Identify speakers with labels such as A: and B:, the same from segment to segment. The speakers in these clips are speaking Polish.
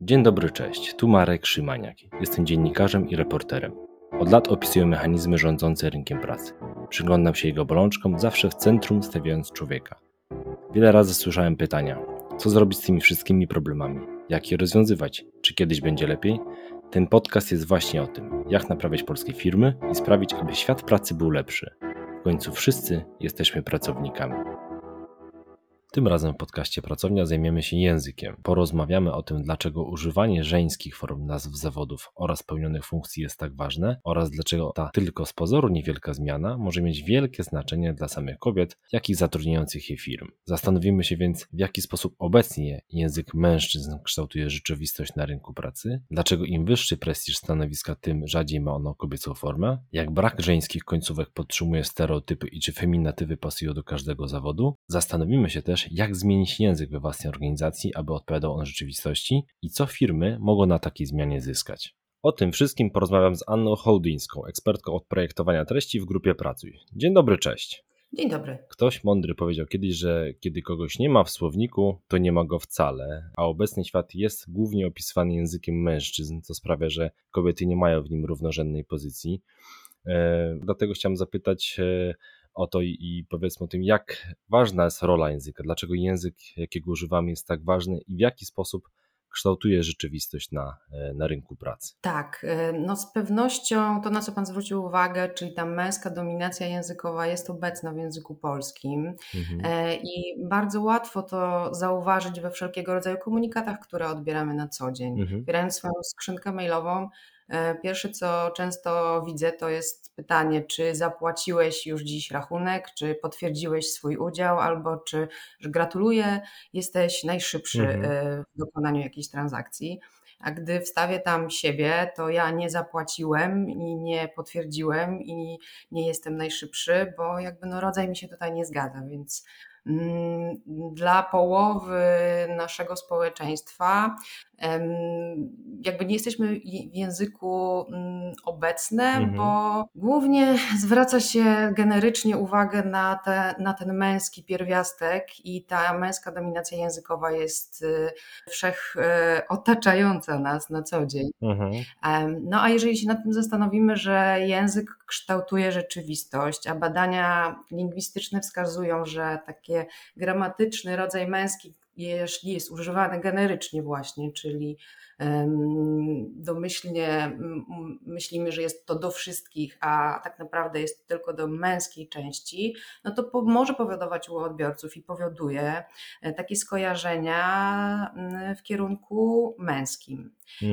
A: Dzień dobry, cześć. Tu Marek Szymaniak. Jestem dziennikarzem i reporterem. Od lat opisuję mechanizmy rządzące rynkiem pracy. Przyglądam się jego bolączkom, zawsze w centrum stawiając człowieka. Wiele razy słyszałem pytania, co zrobić z tymi wszystkimi problemami? Jak je rozwiązywać? Czy kiedyś będzie lepiej? Ten podcast jest właśnie o tym, jak naprawiać polskie firmy i sprawić, aby świat pracy był lepszy. W końcu wszyscy jesteśmy pracownikami. Tym razem w podcaście Pracownia zajmiemy się językiem. Porozmawiamy o tym, dlaczego używanie żeńskich form nazw zawodów oraz pełnionych funkcji jest tak ważne oraz dlaczego ta tylko z pozoru niewielka zmiana może mieć wielkie znaczenie dla samych kobiet, jak i zatrudniających je firm. Zastanowimy się więc, w jaki sposób obecnie język mężczyzn kształtuje rzeczywistość na rynku pracy, dlaczego im wyższy prestiż stanowiska, tym rzadziej ma ono kobiecą formę, jak brak żeńskich końcówek podtrzymuje stereotypy i czy feminatywy pasują do każdego zawodu. Zastanowimy się też, jak zmienić język we własnej organizacji, aby odpowiadał on rzeczywistości i co firmy mogą na takiej zmianie zyskać. O tym wszystkim porozmawiam z Anną Hołdyńską, ekspertką od projektowania treści w grupie Pracuj. Dzień dobry, cześć.
B: Dzień dobry.
A: Ktoś mądry powiedział kiedyś, że kiedy kogoś nie ma w słowniku, to nie ma go wcale, a obecny świat jest głównie opisywany językiem mężczyzn, co sprawia, że kobiety nie mają w nim równorzędnej pozycji. Dlatego chciałem zapytać o to i powiedzmy o tym, jak ważna jest rola języka, dlaczego język, jakiego używamy, jest tak ważny i w jaki sposób kształtuje rzeczywistość na rynku pracy.
B: Tak, no z pewnością to, na co Pan zwrócił uwagę, czyli ta męska dominacja językowa jest obecna w języku polskim i bardzo łatwo to zauważyć we wszelkiego rodzaju komunikatach, które odbieramy na co dzień. Otwierając swoją skrzynkę mailową, pierwsze, co często widzę, to jest pytanie, czy zapłaciłeś już dziś rachunek, czy potwierdziłeś swój udział, albo czy że gratuluję, jesteś najszybszy w dokonaniu jakiejś transakcji. A gdy wstawię tam siebie, to ja nie zapłaciłem i nie potwierdziłem i nie jestem najszybszy, bo jakby rodzaj mi się tutaj nie zgadza, więc dla połowy naszego społeczeństwa jakby nie jesteśmy w języku obecne, bo głównie zwraca się generycznie uwagę na ten męski pierwiastek i ta męska dominacja językowa jest otaczająca nas na co dzień. No a jeżeli się nad tym zastanowimy, że język kształtuje rzeczywistość, a badania lingwistyczne wskazują, że taki gramatyczny rodzaj męski, jeśli jest używany generycznie właśnie, czyli domyślnie myślimy, że jest to do wszystkich, a tak naprawdę jest tylko do męskiej części, no to może powodować u odbiorców i powoduje takie skojarzenia w kierunku męskim.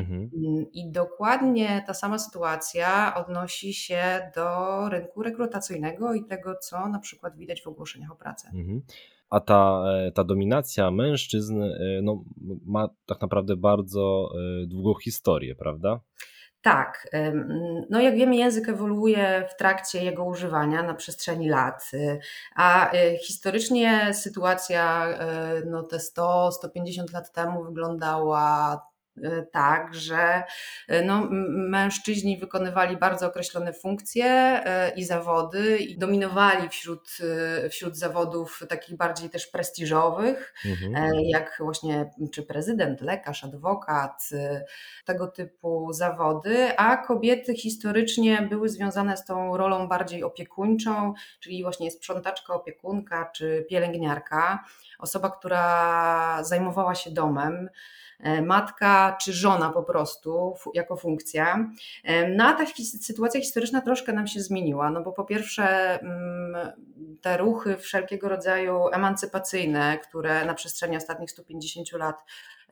B: I dokładnie ta sama sytuacja odnosi się do rynku rekrutacyjnego i tego, co na przykład widać w ogłoszeniach o pracę.
A: A ta dominacja mężczyzn ma tak naprawdę bardzo długą historię, prawda?
B: Tak, no jak wiemy, język ewoluuje w trakcie jego używania na przestrzeni lat, a historycznie sytuacja te 100-150 lat temu wyglądała tak, że mężczyźni wykonywali bardzo określone funkcje i zawody i dominowali wśród zawodów takich bardziej też prestiżowych, jak właśnie czy prezydent, lekarz, adwokat, tego typu zawody, a kobiety historycznie były związane z tą rolą bardziej opiekuńczą, czyli właśnie sprzątaczka, opiekunka czy pielęgniarka, osoba, która zajmowała się domem, matka czy żona po prostu jako funkcja. No a ta sytuacja historyczna troszkę nam się zmieniła, no bo po pierwsze te ruchy wszelkiego rodzaju emancypacyjne, które na przestrzeni ostatnich 150 lat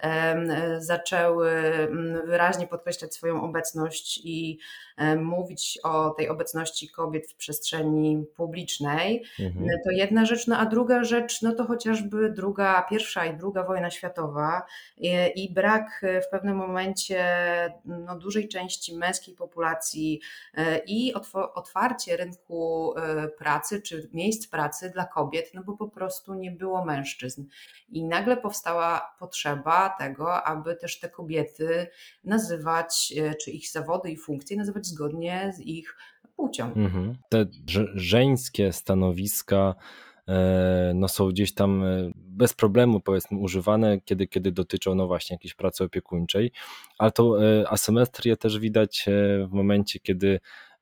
B: zaczęły wyraźnie podkreślać swoją obecność i mówić o tej obecności kobiet w przestrzeni publicznej. To jedna rzecz, no a druga rzecz, no to chociażby pierwsza i druga wojna światowa i brak w pewnym momencie dużej części męskiej populacji i otwarcie rynku pracy czy miejsc pracy dla kobiet, no bo po prostu nie było mężczyzn. I nagle powstała potrzeba tego, aby też te kobiety nazywać, czy ich zawody i funkcje nazywać zgodnie z ich płcią.
A: Te żeńskie stanowiska są gdzieś tam bez problemu powiedzmy używane, kiedy dotyczą no właśnie jakiejś pracy opiekuńczej, ale tą asymetrię też widać w momencie, kiedy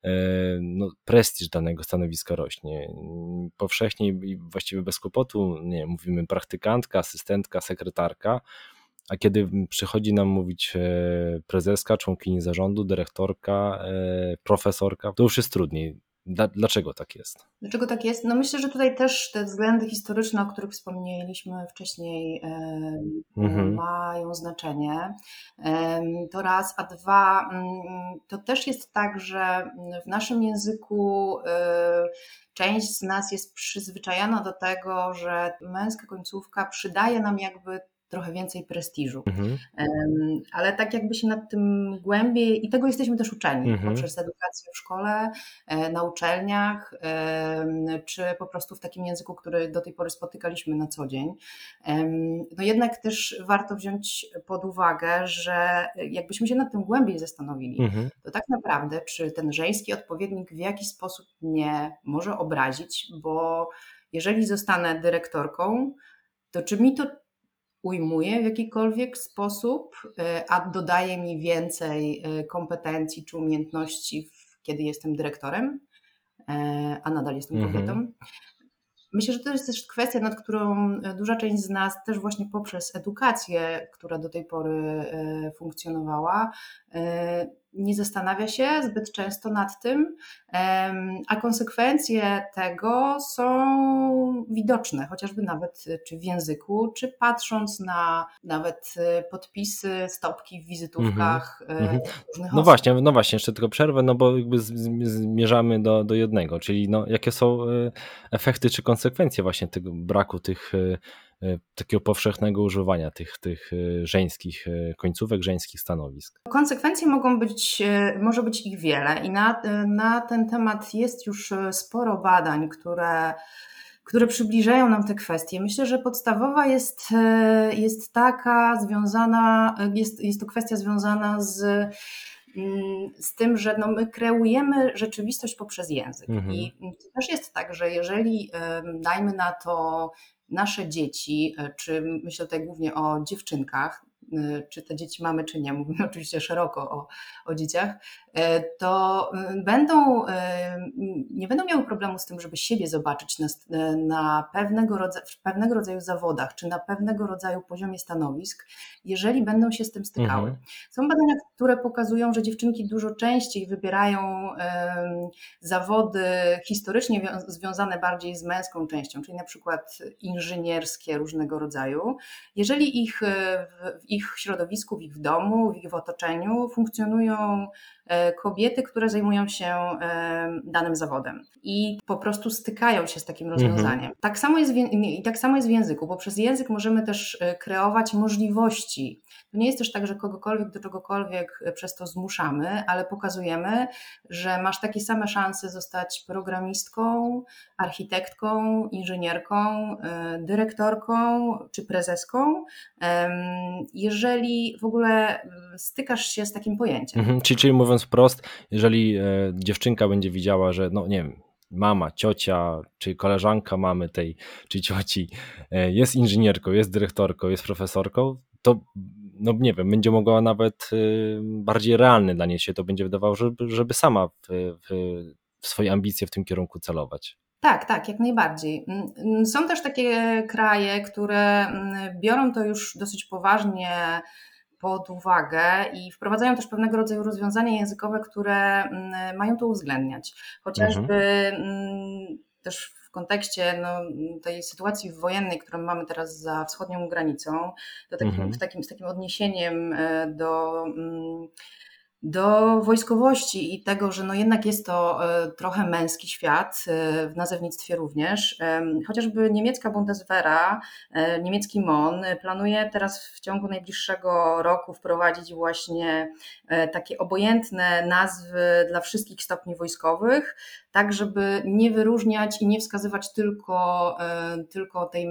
A: no, prestiż danego stanowiska rośnie. Powszechnie i właściwie bez kłopotu, nie wiem, mówimy praktykantka, asystentka, sekretarka, a kiedy przychodzi nam mówić prezeska, członkini zarządu, dyrektorka, profesorka, to już jest trudniej. Dlaczego tak jest?
B: Dlaczego tak jest? No myślę, że tutaj też te względy historyczne, o których wspomnieliśmy wcześniej,
A: Mhm.
B: mają znaczenie. To raz, a dwa, to też jest tak, że w naszym języku część z nas jest przyzwyczajona do tego, że męska końcówka przydaje nam jakby trochę więcej prestiżu.
A: Mhm.
B: Ale tak jakby się nad tym głębiej, i tego jesteśmy też uczeni
A: Mhm.
B: poprzez edukację w szkole, na uczelniach, czy po prostu w takim języku, który do tej pory spotykaliśmy na co dzień. No jednak też warto wziąć pod uwagę, że jakbyśmy się nad tym głębiej zastanowili,
A: Mhm.
B: to tak naprawdę, czy ten żeński odpowiednik w jakiś sposób mnie może obrazić, bo jeżeli zostanę dyrektorką, to czy mi to ujmuje w jakikolwiek sposób, a dodaje mi więcej kompetencji czy umiejętności, kiedy jestem dyrektorem, a nadal jestem
A: Mhm.
B: kobietą. Myślę, że to jest też kwestia, nad którą duża część z nas też właśnie poprzez edukację, która do tej pory funkcjonowała, nie zastanawia się zbyt często nad tym, a konsekwencje tego są widoczne, chociażby nawet czy w języku, czy patrząc na nawet podpisy, stopki w
A: Mhm.
B: wizytówkach
A: Mhm.
B: różnych osób.
A: No właśnie, jeszcze tylko przerwę, no bo jakby zmierzamy do jednego, czyli no, jakie są efekty czy konsekwencje właśnie tego braku takiego powszechnego używania tych żeńskich końcówek, żeńskich stanowisk.
B: Konsekwencje może być ich wiele i na ten temat jest już sporo badań, które przybliżają nam te kwestie. Myślę, że podstawowa jest taka związana, jest to kwestia związana z tym, że no my kreujemy rzeczywistość poprzez język.
A: Mhm.
B: I to też jest tak, że jeżeli dajmy na to nasze dzieci, czy myślę tutaj głównie o dziewczynkach, czy te dzieci mamy, czy nie, mówimy oczywiście szeroko o dzieciach, to nie będą miały problemu z tym, żeby siebie zobaczyć na w pewnego rodzaju zawodach, czy na pewnego rodzaju poziomie stanowisk, jeżeli będą się z tym stykały.
A: Mhm.
B: Są badania, które pokazują, że dziewczynki dużo częściej wybierają zawody historycznie związane bardziej z męską częścią, czyli na przykład inżynierskie różnego rodzaju, jeżeli w ich środowisku, w ich domu, w ich otoczeniu funkcjonują kobiety, które zajmują się danym zawodem i po prostu stykają się z takim
A: Mhm.
B: rozwiązaniem. Tak samo jest w języku. Poprzez język możemy też kreować możliwości. To nie jest też tak, że kogokolwiek do czegokolwiek przez to zmuszamy, ale pokazujemy, że masz takie same szanse zostać programistką, architektką, inżynierką, dyrektorką czy prezeską, jeżeli w ogóle stykasz się z takim pojęciem.
A: Mhm. Czyli mówiąc wprost, jeżeli dziewczynka będzie widziała, że no nie wiem, mama, ciocia, czy koleżanka mamy tej, czy cioci jest inżynierką, jest dyrektorką, jest profesorką, to no nie wiem, będzie mogła nawet bardziej realny dla niej się to będzie wydawało, żeby sama w swoje ambicje w tym kierunku celować.
B: Tak, jak najbardziej. Są też takie kraje, które biorą to już dosyć poważnie pod uwagę i wprowadzają też pewnego rodzaju rozwiązania językowe, które mają to uwzględniać.
A: Mhm.
B: Chociażby też w kontekście tej sytuacji wojennej, którą mamy teraz za wschodnią granicą,
A: Mhm.
B: z takim odniesieniem do wojskowości i tego, że no jednak jest to trochę męski świat, w nazewnictwie również. Chociażby niemiecka Bundeswehra, niemiecki MON planuje teraz w ciągu najbliższego roku wprowadzić właśnie takie obojętne nazwy dla wszystkich stopni wojskowych, tak żeby nie wyróżniać i nie wskazywać tylko tej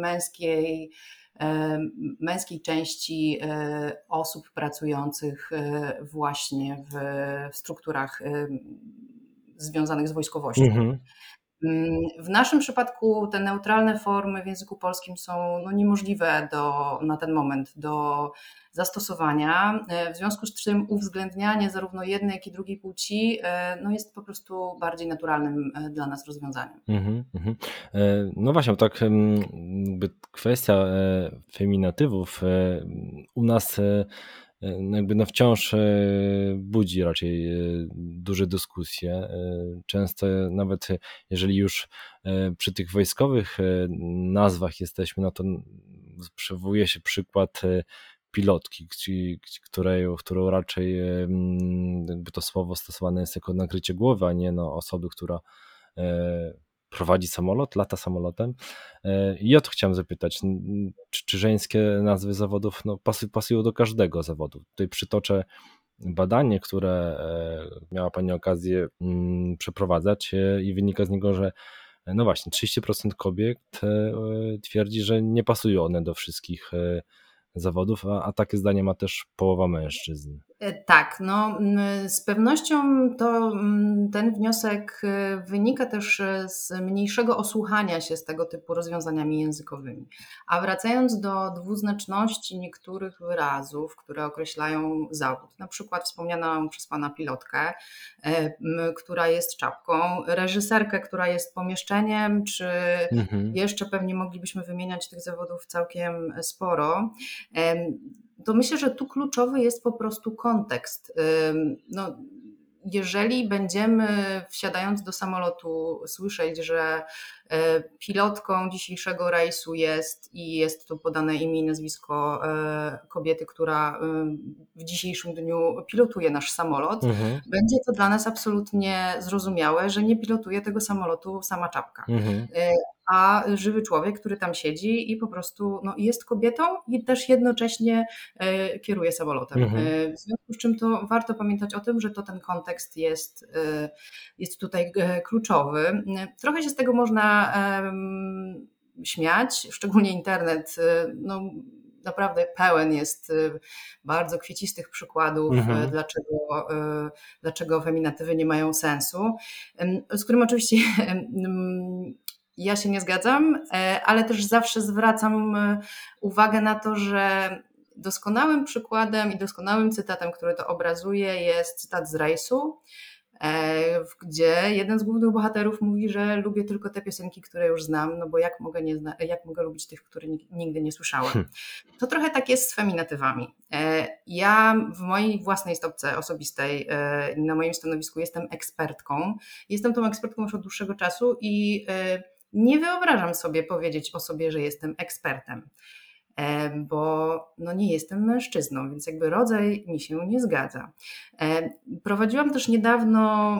B: męskiej części osób pracujących właśnie w strukturach związanych z wojskowością.
A: Mhm.
B: W naszym przypadku te neutralne formy w języku polskim są niemożliwe na ten moment do zastosowania. W związku z czym uwzględnianie zarówno jednej, jak i drugiej płci jest po prostu bardziej naturalnym dla nas rozwiązaniem.
A: Mhm, mhm. No właśnie, bo tak jakby kwestia feminatywów u nas jakby wciąż budzi raczej duże dyskusje. Często nawet jeżeli już przy tych wojskowych nazwach jesteśmy, no to przywołuje się przykład pilotki, którą raczej jakby to słowo stosowane jest jako nakrycie głowy, a nie osoby, która prowadzi samolot, lata samolotem. I o to chciałem zapytać, czy żeńskie nazwy zawodów pasują do każdego zawodu? Tutaj przytoczę badanie, które miała Pani okazję przeprowadzać i wynika z niego, że no właśnie 30% kobiet twierdzi, że nie pasują one do wszystkich zawodów, a takie zdanie ma też połowa mężczyzn.
B: Tak, z pewnością ten wniosek wynika też z mniejszego osłuchania się z tego typu rozwiązaniami językowymi. A wracając do dwuznaczności niektórych wyrazów, które określają zawód, na przykład wspomnianą przez Pana pilotkę, która jest czapką, reżyserkę, która jest pomieszczeniem, czy jeszcze pewnie moglibyśmy wymieniać tych zawodów całkiem sporo. To myślę, że tu kluczowy jest po prostu kontekst. Jeżeli będziemy wsiadając do samolotu słyszeć, że pilotką dzisiejszego rejsu jest tu podane imię i nazwisko kobiety, która w dzisiejszym dniu pilotuje nasz samolot, będzie to dla nas absolutnie zrozumiałe, że nie pilotuje tego samolotu sama czapka. A żywy człowiek, który tam siedzi i po prostu jest kobietą i też jednocześnie kieruje samolotem. W związku z czym to warto pamiętać o tym, że ten kontekst jest tutaj kluczowy. Trochę się z tego można śmiać, szczególnie internet naprawdę pełen jest bardzo kwiecistych przykładów, dlaczego feminatywy nie mają sensu, z którym oczywiście ja się nie zgadzam, ale też zawsze zwracam uwagę na to, że doskonałym przykładem i doskonałym cytatem, który to obrazuje, jest cytat z Rejsu, gdzie jeden z głównych bohaterów mówi, że lubię tylko te piosenki, które już znam, no bo jak mogę lubić tych, które nigdy nie słyszałem. To trochę tak jest z feminatywami. Ja w mojej własnej stopce osobistej, na moim stanowisku jestem ekspertką. Jestem tą ekspertką już od dłuższego czasu i nie wyobrażam sobie powiedzieć o sobie, że jestem ekspertem, bo nie jestem mężczyzną, więc jakby rodzaj mi się nie zgadza. Prowadziłam też niedawno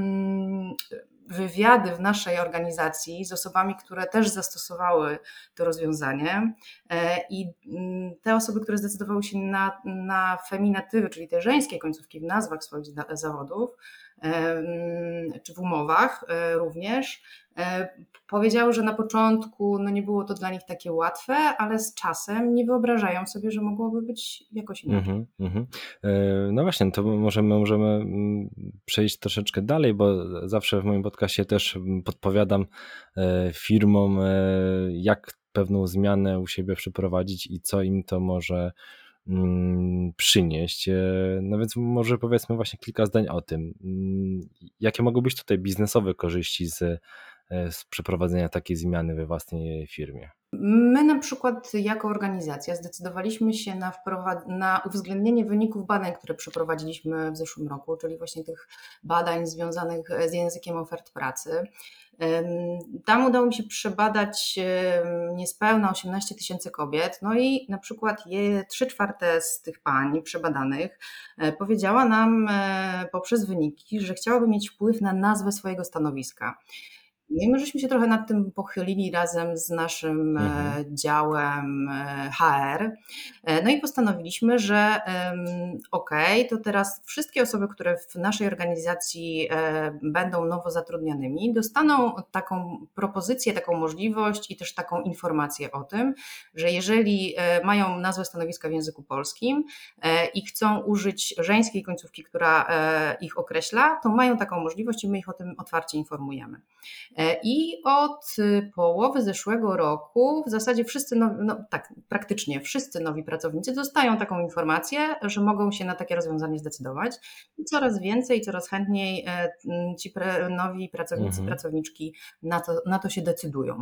B: wywiady w naszej organizacji z osobami, które też zastosowały to rozwiązanie i te osoby, które zdecydowały się na feminatywy, czyli te żeńskie końcówki w nazwach swoich zawodów, czy w umowach również, powiedziały, że na początku nie było to dla nich takie łatwe, ale z czasem nie wyobrażają sobie, że mogłoby być jakoś inaczej.
A: No właśnie, to możemy przejść troszeczkę dalej, bo zawsze w moim podcastie też podpowiadam firmom, jak pewną zmianę u siebie przeprowadzić i co im to może przynieść. No więc może powiedzmy właśnie kilka zdań o tym. Jakie mogą być tutaj biznesowe korzyści z przeprowadzenia takiej zmiany we własnej firmie?
B: My na przykład jako organizacja zdecydowaliśmy się na uwzględnienie wyników badań, które przeprowadziliśmy w zeszłym roku, czyli właśnie tych badań związanych z językiem ofert pracy. Tam udało mi się przebadać niespełna 18 000 kobiet, no i na przykład 3/4 z tych pań przebadanych powiedziała nam poprzez wyniki, że chciałaby mieć wpływ na nazwę swojego stanowiska. No i my żeśmy się trochę nad tym pochylili razem z naszym działem HR. No i postanowiliśmy, że to teraz wszystkie osoby, które w naszej organizacji będą nowo zatrudnianymi, dostaną taką propozycję, taką możliwość i też taką informację o tym, że jeżeli mają nazwę stanowiska w języku polskim i chcą użyć żeńskiej końcówki, która ich określa, to mają taką możliwość i my ich o tym otwarcie informujemy. I od połowy zeszłego roku w zasadzie wszyscy, tak, praktycznie wszyscy nowi pracownicy dostają taką informację, że mogą się na takie rozwiązanie zdecydować i coraz więcej, coraz chętniej ci nowi pracownicy,
A: Mhm.
B: pracowniczki na to się decydują.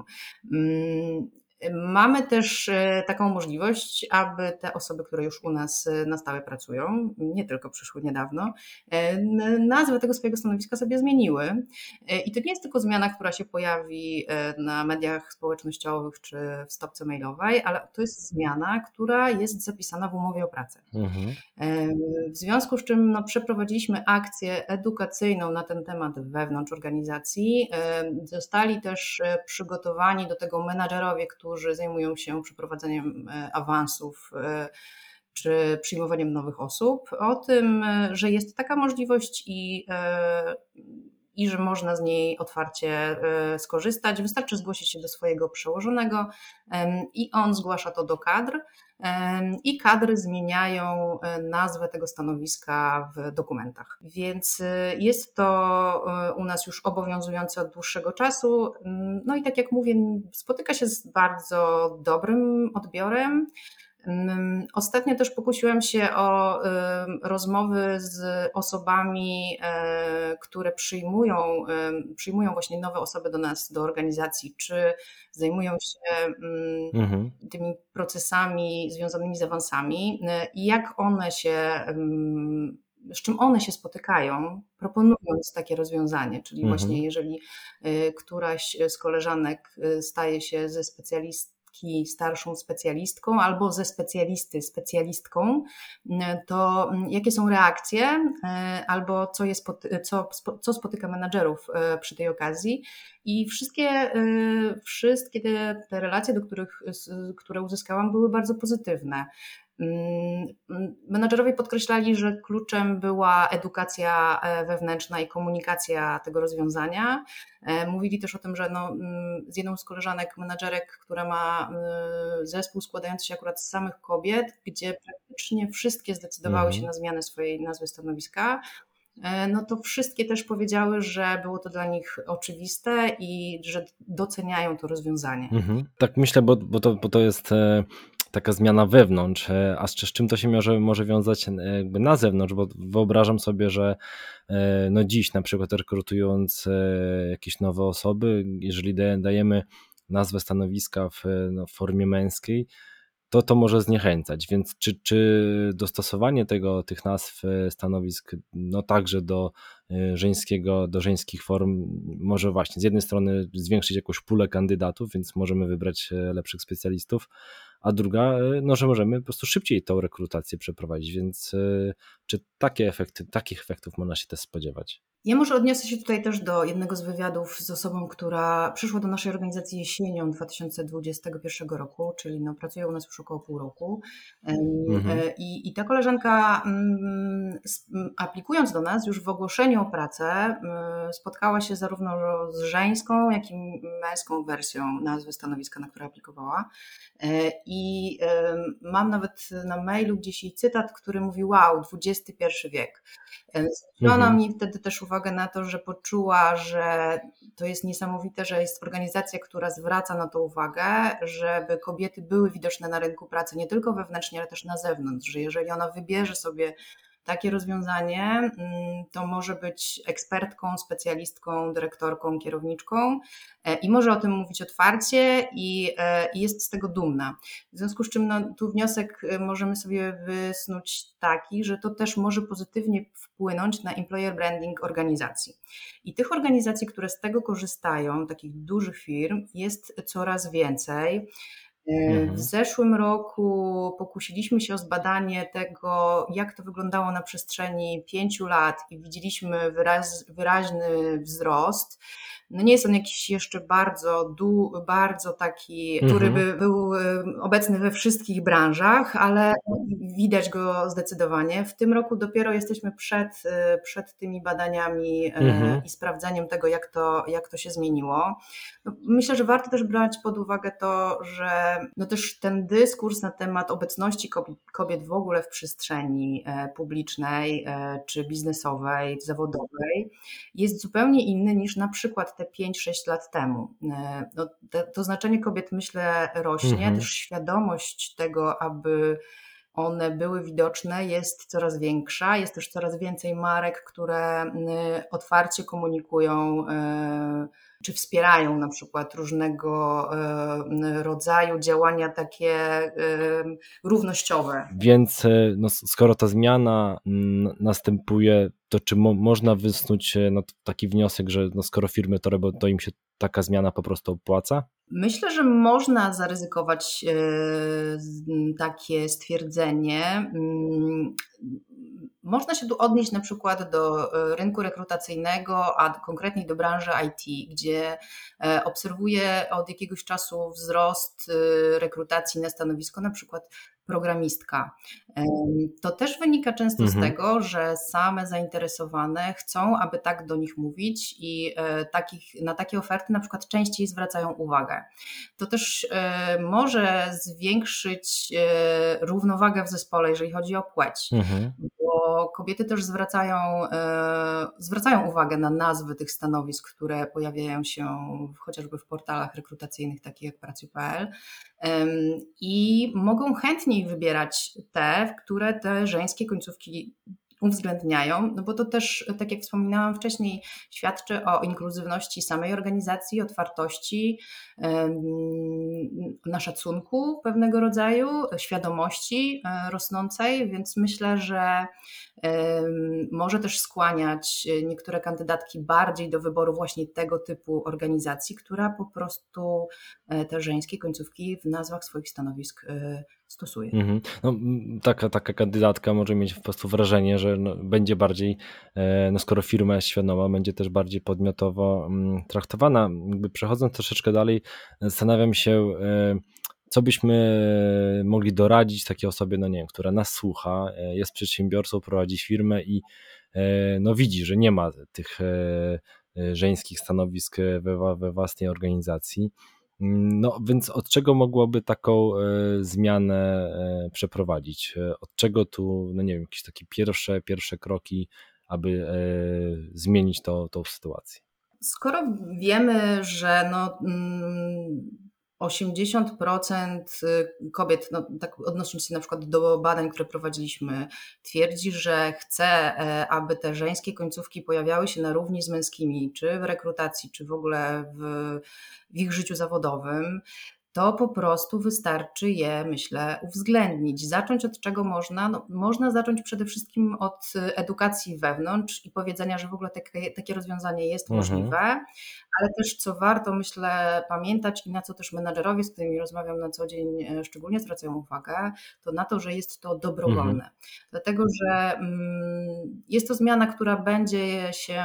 B: Mamy też taką możliwość, aby te osoby, które już u nas na stałe pracują, nie tylko przyszły niedawno, nazwę tego swojego stanowiska sobie zmieniły. I to nie jest tylko zmiana, która się pojawi na mediach społecznościowych czy w stopce mailowej, ale to jest zmiana, która jest zapisana w umowie o pracę.
A: Mhm.
B: W związku z czym przeprowadziliśmy akcję edukacyjną na ten temat wewnątrz organizacji. Zostali też przygotowani do tego menadżerowie, którzy zajmują się przeprowadzaniem awansów czy przyjmowaniem nowych osób, o tym, że jest taka możliwość i że można z niej otwarcie skorzystać. Wystarczy zgłosić się do swojego przełożonego i on zgłasza to do kadr i kadry zmieniają nazwę tego stanowiska w dokumentach. Więc jest to u nas już obowiązujące od dłuższego czasu. No i tak jak mówię, spotyka się z bardzo dobrym odbiorem. Ostatnio też pokusiłam się o rozmowy z osobami, które przyjmują właśnie nowe osoby do nas, do organizacji, czy zajmują się
A: Mhm.
B: tymi procesami związanymi z awansami i z czym one się spotykają, proponując takie rozwiązanie, czyli
A: Mhm.
B: właśnie jeżeli któraś z koleżanek staje się ze specjalistki starszą specjalistką albo ze specjalisty specjalistką, to jakie są reakcje albo co spotyka menadżerów przy tej okazji i wszystkie te relacje, które uzyskałam, były bardzo pozytywne. Menadżerowie podkreślali, że kluczem była edukacja wewnętrzna i komunikacja tego rozwiązania. Mówili też o tym, że z jedną z koleżanek menadżerek, która ma zespół składający się akurat z samych kobiet, gdzie praktycznie wszystkie zdecydowały się
A: Mhm.
B: na zmianę swojej nazwy stanowiska, no to wszystkie też powiedziały, że było to dla nich oczywiste i że doceniają to rozwiązanie.
A: Mhm. Tak myślę, bo to jest taka zmiana wewnątrz, a z czym to się może wiązać jakby na zewnątrz, bo wyobrażam sobie, że no dziś na przykład rekrutując jakieś nowe osoby, jeżeli dajemy nazwę stanowiska w formie męskiej, to może zniechęcać, więc czy dostosowanie tych nazw stanowisk no także do żeńskich form może właśnie z jednej strony zwiększyć jakąś pulę kandydatów, więc możemy wybrać lepszych specjalistów, a druga, no że możemy po prostu szybciej tą rekrutację przeprowadzić, więc czy takich efektów można się też spodziewać?
B: Ja może odniosę się tutaj też do jednego z wywiadów z osobą, która przyszła do naszej organizacji jesienią 2021 roku, czyli pracuje u nas już około pół roku.
A: Mhm.
B: I ta koleżanka aplikując do nas już w ogłoszeniu o pracę spotkała się zarówno z żeńską, jak i męską wersją nazwy stanowiska, na które aplikowała. I mam nawet na mailu gdzieś jej cytat, który mówi: wow, XXI wiek. Zwrócono
A: Mhm.
B: mi wtedy też uwagę na to, że poczuła, że to jest niesamowite, że jest organizacja, która zwraca na to uwagę, żeby kobiety były widoczne na rynku pracy nie tylko wewnętrznie, ale też na zewnątrz, że jeżeli ona wybierze sobie takie rozwiązanie, to może być ekspertką, specjalistką, dyrektorką, kierowniczką i może o tym mówić otwarcie i jest z tego dumna. W związku z czym tu wniosek możemy sobie wysnuć taki, że to też może pozytywnie wpłynąć na employer branding organizacji. I tych organizacji, które z tego korzystają, takich dużych firm, jest coraz więcej. W
A: Mhm.
B: zeszłym roku pokusiliśmy się o zbadanie tego, jak to wyglądało na przestrzeni 5 lat i widzieliśmy wyraźny wzrost. No nie jest on jakiś jeszcze bardzo taki, który
A: Mhm.
B: by był obecny we wszystkich branżach, ale widać go zdecydowanie. W tym roku dopiero jesteśmy przed tymi badaniami
A: Mhm.
B: i sprawdzeniem tego, jak to się zmieniło. Myślę, że warto też brać pod uwagę to, że też ten dyskurs na temat obecności kobiet w ogóle w przestrzeni publicznej czy biznesowej, zawodowej jest zupełnie inny niż na przykład te te 5-6 lat temu. No, to znaczenie kobiet, myślę, rośnie, też świadomość tego, aby one były widoczne, jest coraz większa. Jest też coraz więcej marek, które otwarcie komunikują czy wspierają na przykład różnego rodzaju działania takie równościowe.
A: Więc no, skoro ta zmiana następuje, to czy można wysnuć taki wniosek, że no, skoro firmy to robią, to im się taka zmiana po prostu opłaca?
B: Myślę, że można zaryzykować takie stwierdzenie. Można się tu odnieść na przykład do rynku rekrutacyjnego, a konkretniej do branży IT, gdzie obserwuję od jakiegoś czasu wzrost rekrutacji na stanowisko na przykład programistka. To też wynika często z tego, że same zainteresowane chcą, aby tak do nich mówić i na takie oferty na przykład częściej zwracają uwagę. To też może zwiększyć równowagę w zespole, jeżeli chodzi o płeć, bo kobiety też zwracają uwagę na nazwy tych stanowisk, które pojawiają się chociażby w portalach rekrutacyjnych takich jak Pracuj.pl i mogą chętniej wybierać te, które te żeńskie końcówki uwzględniają, no bo to też, tak jak wspominałam wcześniej, świadczy o inkluzywności samej organizacji, otwartości, na szacunku pewnego rodzaju, świadomości rosnącej, więc myślę, że może też skłaniać niektóre kandydatki bardziej do wyboru właśnie tego typu organizacji, która po prostu te żeńskie końcówki w nazwach swoich stanowisk stosuje.
A: No, taka kandydatka może mieć po prostu wrażenie, że no, będzie bardziej, no skoro firma jest świadoma, będzie też bardziej podmiotowo traktowana. Jakby przechodząc troszeczkę dalej, zastanawiam się, co byśmy mogli doradzić takiej osobie, no nie wiem, która nas słucha, jest przedsiębiorcą, prowadzi firmę i no widzi, że nie ma tych żeńskich stanowisk we własnej organizacji. No więc od czego mogłoby taką zmianę przeprowadzić? Od czego tu, no nie wiem, jakieś takie pierwsze kroki, aby zmienić tą sytuację?
B: Skoro wiemy, że 80% kobiet, no tak odnosząc się na przykład do badań, które prowadziliśmy, twierdzi, że chce, aby te żeńskie końcówki pojawiały się na równi z męskimi, czy w rekrutacji, czy w ogóle w ich życiu zawodowym, to po prostu wystarczy je, myślę, uwzględnić. Zacząć od czego można? No, można zacząć przede wszystkim od edukacji wewnątrz i powiedzenia, że w ogóle takie rozwiązanie jest możliwe, ale też co warto, myślę, pamiętać i na co też menadżerowie, z którymi rozmawiam na co dzień, szczególnie zwracają uwagę, to na to, że jest to dobrowolne. Dlatego, że jest to zmiana, która będzie się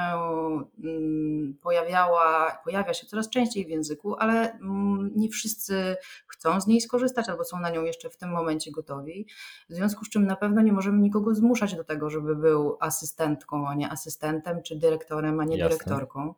B: pojawia się coraz częściej w języku, ale nie wszyscy chcą z niej skorzystać albo są na nią jeszcze w tym momencie gotowi. W związku z czym na pewno nie możemy nikogo zmuszać do tego, żeby był asystentką, a nie asystentem, czy dyrektorem, a nie dyrektorką.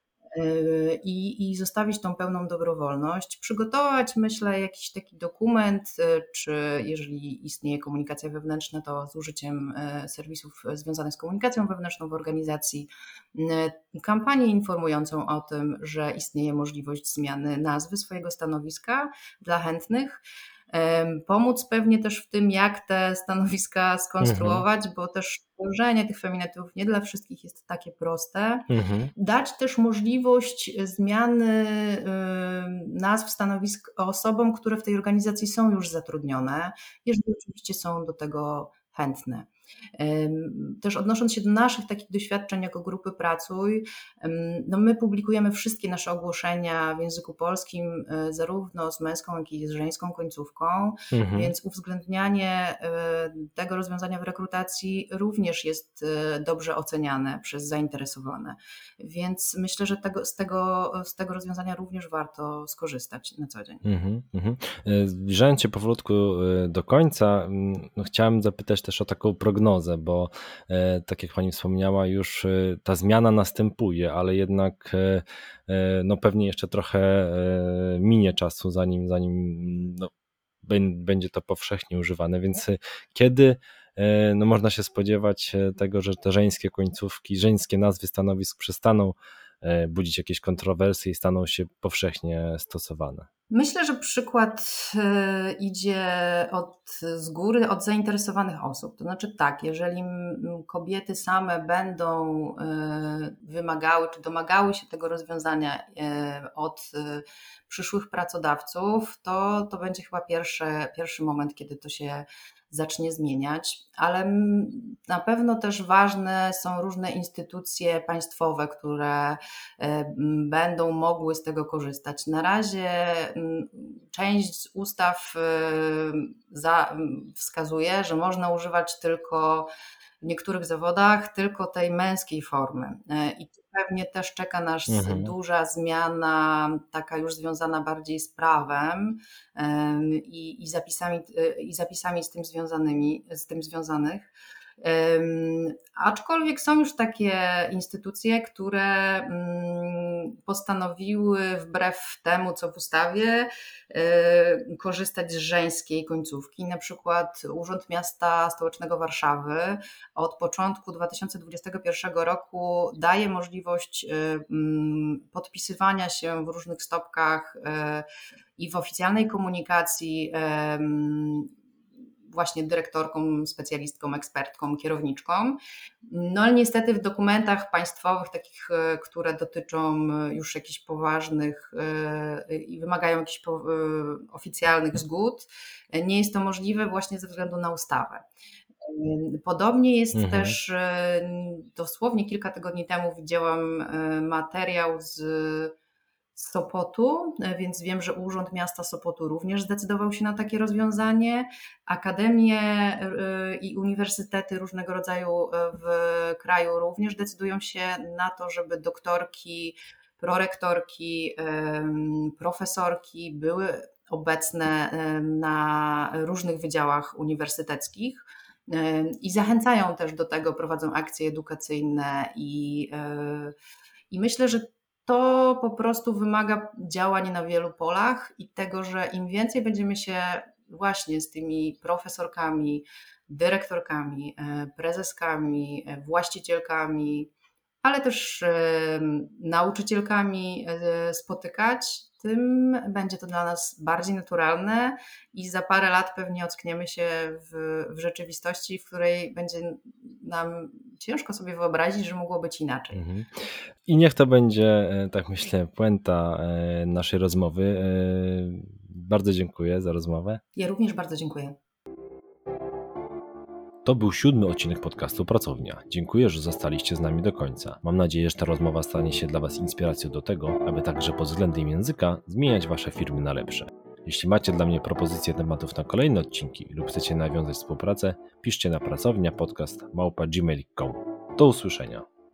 B: I zostawić tą pełną dobrowolność, przygotować, myślę, jakiś taki dokument, czy jeżeli istnieje komunikacja wewnętrzna, to z użyciem serwisów związanych z komunikacją wewnętrzną w organizacji, kampanię informującą o tym, że istnieje możliwość zmiany nazwy swojego stanowiska dla chętnych. Pomóc pewnie też w tym, jak te stanowiska skonstruować, bo też tworzenie tych feminatywów nie dla wszystkich jest takie proste. Dać też możliwość zmiany nazw stanowisk osobom, które w tej organizacji są już zatrudnione, jeżeli oczywiście są do tego chętne. Też odnosząc się do naszych takich doświadczeń jako grupy Pracuj, no my publikujemy wszystkie nasze ogłoszenia w języku polskim, zarówno z męską, jak i z żeńską końcówką, więc uwzględnianie tego rozwiązania w rekrutacji również jest dobrze oceniane przez zainteresowane. Więc myślę, że z tego rozwiązania również warto skorzystać na co dzień.
A: Zbliżając się powolutku do końca, no chciałem zapytać też o taką prognozę, bo tak jak Pani wspomniała, już ta zmiana następuje, ale jednak no pewnie jeszcze trochę minie czasu, zanim no, będzie to powszechnie używane, więc kiedy no można się spodziewać tego, że te żeńskie końcówki, żeńskie nazwy stanowisk przestaną budzić jakieś kontrowersje i staną się powszechnie stosowane?
B: Myślę, że przykład idzie z góry, od zainteresowanych osób. To znaczy tak, jeżeli kobiety same będą wymagały czy domagały się tego rozwiązania od przyszłych pracodawców, to będzie chyba pierwszy moment, kiedy to się zacznie zmieniać, ale na pewno też ważne są różne instytucje państwowe, które będą mogły z tego korzystać. Na razie część z ustaw wskazuje, że można używać tylko w niektórych zawodach tylko tej męskiej formy. I tu pewnie też czeka nas duża zmiana, taka już związana bardziej z prawem i zapisami z tym związanych. Aczkolwiek są już takie instytucje, które postanowiły wbrew temu, co w ustawie, korzystać z żeńskiej końcówki. Na przykład Urząd Miasta Stołecznego Warszawy od początku 2021 roku daje możliwość podpisywania się w różnych stopkach i w oficjalnej komunikacji właśnie dyrektorką, specjalistką, ekspertką, kierowniczką. No ale niestety w dokumentach państwowych, takich, które dotyczą już jakichś poważnych i wymagają jakichś oficjalnych zgód, nie jest to możliwe właśnie ze względu na ustawę. Podobnie jest też, dosłownie kilka tygodni temu widziałam materiał z Sopotu, więc wiem, że Urząd Miasta Sopotu również zdecydował się na takie rozwiązanie. Akademie i uniwersytety różnego rodzaju w kraju również decydują się na to, żeby doktorki, prorektorki, profesorki były obecne na różnych wydziałach uniwersyteckich i zachęcają też do tego, prowadzą akcje edukacyjne i myślę, że to po prostu wymaga działań na wielu polach i tego, że im więcej będziemy się właśnie z tymi profesorkami, dyrektorkami, prezeskami, właścicielkami, ale też nauczycielkami spotykać, tym będzie to dla nas bardziej naturalne i za parę lat pewnie ockniemy się w rzeczywistości, w której będzie nam ciężko sobie wyobrazić, że mogło być inaczej.
A: I niech to będzie, tak myślę, puenta naszej rozmowy. Bardzo dziękuję za rozmowę.
B: Ja również bardzo dziękuję.
A: To był 7. odcinek podcastu Pracownia. Dziękuję, że zostaliście z nami do końca. Mam nadzieję, że ta rozmowa stanie się dla Was inspiracją do tego, aby także pod względem języka zmieniać Wasze firmy na lepsze. Jeśli macie dla mnie propozycje tematów na kolejne odcinki lub chcecie nawiązać współpracę, piszcie na pracownia podcast@gmail.com. Do usłyszenia.